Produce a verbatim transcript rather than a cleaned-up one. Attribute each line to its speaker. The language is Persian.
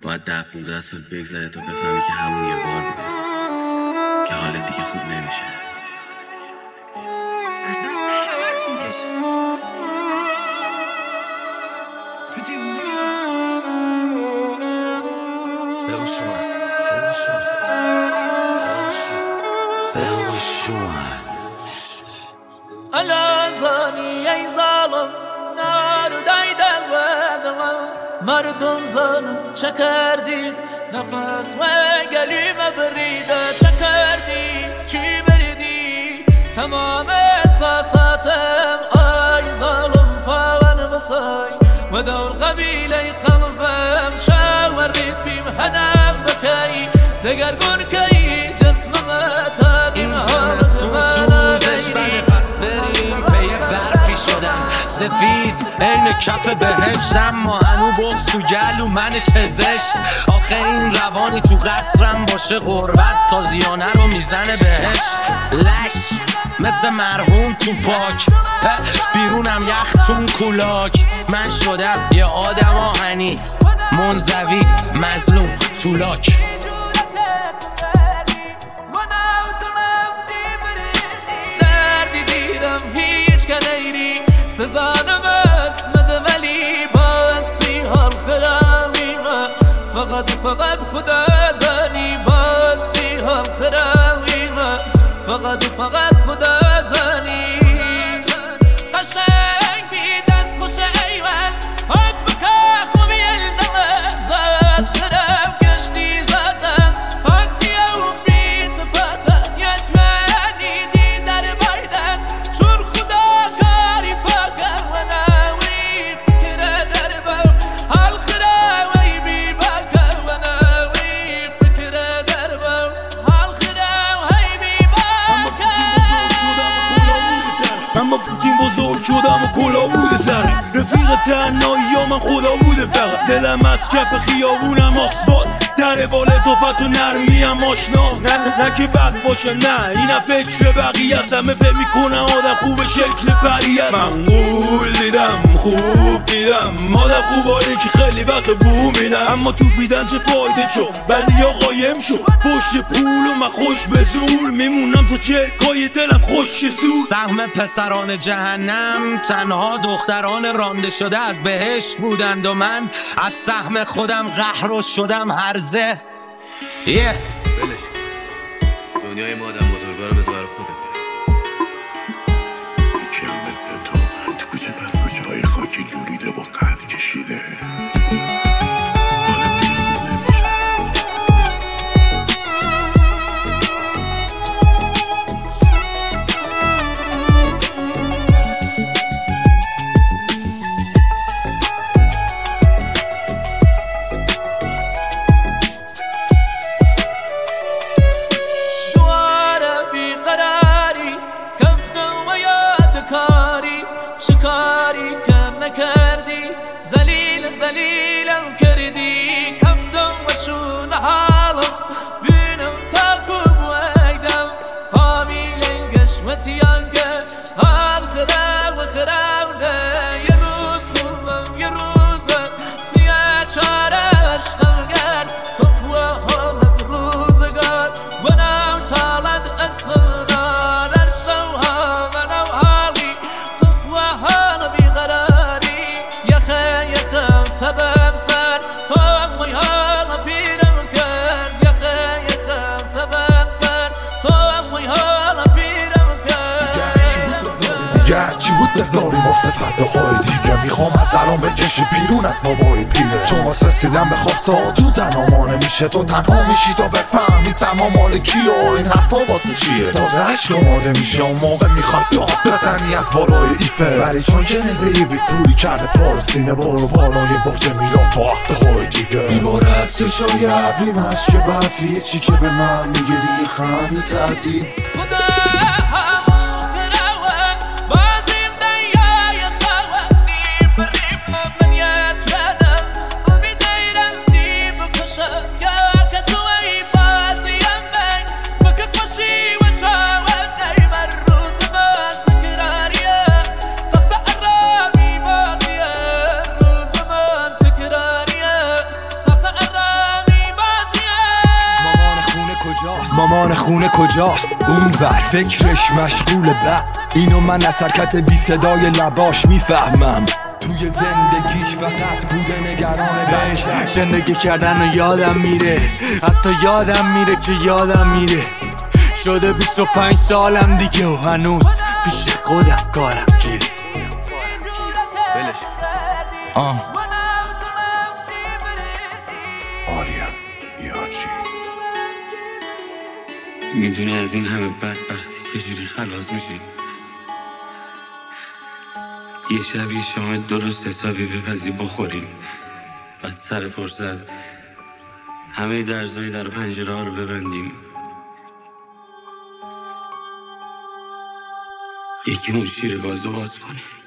Speaker 1: باید ده پونزده سال بگذره تا بفهمی که همون یه بار بوده که حالت دیگه خوب نمیشه.
Speaker 2: اصلا چه حرف میکشی؟ تو دیونه
Speaker 3: بهوش اومد بهوش اومد بهوش اومد
Speaker 4: الان زانی ای ظالم نار دایده و دلم مردم زنم چه کردید نفس و گلیم بریده چه کردی چی بریدی تمام احساساتم ای ظالم فاون بسای و دور قبیله قلبم شاوردید بیم هنم بکی دگرگون کی جسمم تادیم حالت
Speaker 3: سوزش بده پس بریم پی برفی شدم سفید این کف بهشت اما هنو بغز تو گلو من چه زشت آخه این روانی تو قصرم باشه غربت تازیانه رو میزنه بهشت لش مثل مرحوم تو پاک بیرونم یخ تو کولاک من شدم یه آدم آهنی منزوی مظلوم تولاک
Speaker 4: سزانم اسمد ولی باستی حال خرامیمه فقط فقط خدا زنی باستی حال خرامیمه فقط فقط خدا زنی قشنگ بی دست خوش ایول حد بکه خوبی الدمه زد خرم گشتی زدم حدی او بی سپاتم یتمنی دی در بایدن چون خدا کاری فاکر و ناوی فکر در بر حال خراوی بی باکر و ناوی فکر در بر حال خراوی بی باکر
Speaker 5: من با پوتین بزرگ شدم و کلا بوده سر رفیق تنهایی ها من خدا بوده فقط دلم از کف خیابونم آسفالت تره باله توفت و نرمی هم آشنا نه نه که بد باشه نه اینم فکر بقیه است همه فکر میکنن آدم خوب شکل پری است من قول دیدم خوب دیدم آدم خوب آره که خیلی وقت بو میدم اما تو پیدن چه فایده شد بعدی ها قایم شد پشت پول و من خوش به زور میمونم تو چرکای دلم خوش زور
Speaker 3: سهم پسران جهنم تنها دختران رانده شده از بهشت بودند و من از سهم خودم قهر و شدم هرزه یه
Speaker 1: بلش دنیای ما آدم بزرگا رو بذار خودت
Speaker 6: یکی هم مثل تو تو کوچه پس کوچه های خاکی لولیده با قد کشیده
Speaker 4: شکاری که نکردی زلیل زلیلم کردی کفتم و شون حالم بینم تاکو بویدم فامیل گشمتیان که حال خراب و خرابده یه روز خوبم یه روز من سیاه چاره عشقم گرد صفوه حالت روزگار و نام تالد اسمم
Speaker 6: چی بود بذاریم واسه فرداهای دیگه میخوام از الان بکشی بیرون از بابای پیله چون واسه رسیدن به خواسته تو تنها نمیشه تو تنها میشی تا بفهمی سما مال کیه و این حرفا واسه چیه تازه عشق آماده میشه اون موقع میخواد داد بزنی از بالای ایفه ولی چون جنزه ای بی پولی کرده پارسینه برو بالای برج میلاد تا هفته های دیگه بیباره از چشای ابری مشک برفی چی که به من میگه دیگه خنده تردید
Speaker 7: مامان خونه کجاست اون بر فکرش مشغول بعد اینو من از حرکت بی صدای لباش میفهمم توی زندگیش فقط بوده نگران بچه
Speaker 5: زندگی کردن و یادم میره حتی یادم میره که یادم میره شده بیست و پنج سالم دیگه و هنوز پیش خودم کارم گیره
Speaker 7: بلش آه آریا یارچی
Speaker 1: میدونی از این همه بدبختی چجوری خلاص میشی؟ یه شب یه شام درست حسابی بپزی بخوریم، بعد سر فرصت همه درزای در پنجره ها رو ببندیم، یکی اون شیر گاز رو باز کنیم.